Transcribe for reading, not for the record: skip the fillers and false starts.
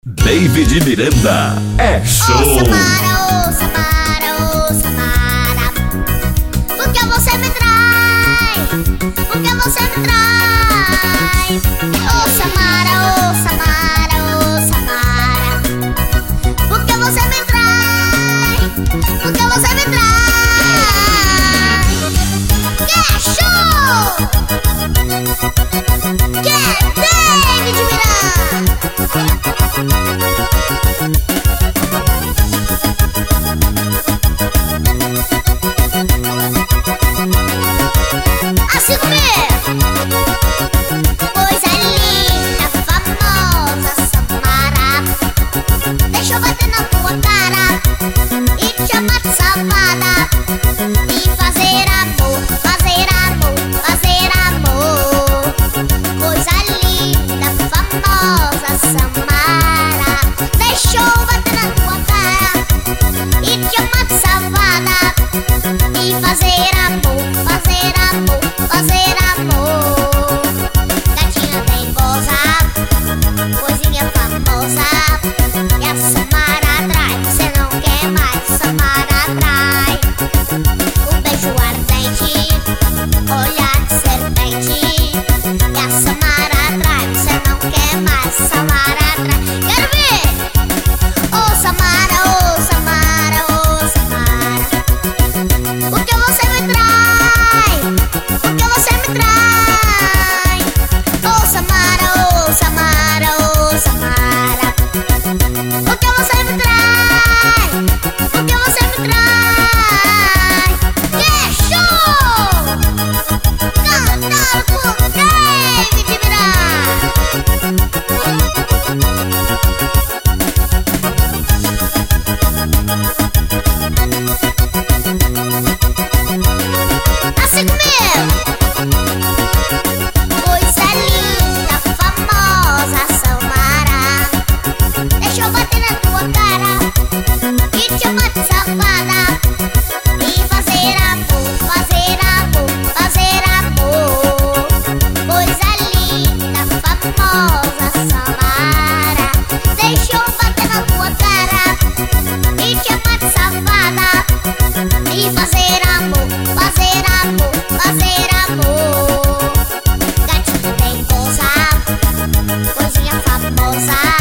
David Miranda é show. Ô Samara, ô Samara, ô Samara, por que você me trai? Por que você me trai? Ô Samara, ô Samara, ô Samara, por que você me trai? Por que você me trai? Que é show! Que é David Miranda. Assim mesmo. Coisa linda, famosa Samara, deixa eu bater na tua cara e te chamar de safada e fazer amor, fazer amor, fazer amor. Coisa linda, famosa Samara, deixa eu bater na tua cara e te chamar de safada e fazer amor, fazer amor, fazer amor. Gatinha bem goza, coisinha famosa, e a Samara atrai, você não quer mais, Samara atrai. Um beijo ardente, olhar de serpente, e a Samara atrai, você não quer mais, Samara atrai. Quero ver! Ô Samara, ô Samara, ô Samara, por que você me trai? Por que você me trai? Ô Samara, ô Samara, ô Samara, por que você me trai? Por que você me trai? Que é show! Cantado por David Miranda. Assim mesmo. Coisa linda, famosa Samara, deixa eu bater na tua cara e te chamar de safada e fazer amor, fazer amor, fazer amor. Coisa linda, famosa Samara, deixa eu bater na tua cara e te chamar de safada e fazer amor, fazer amor, fazer amor. Gatinho bem goza, coisinha famosa,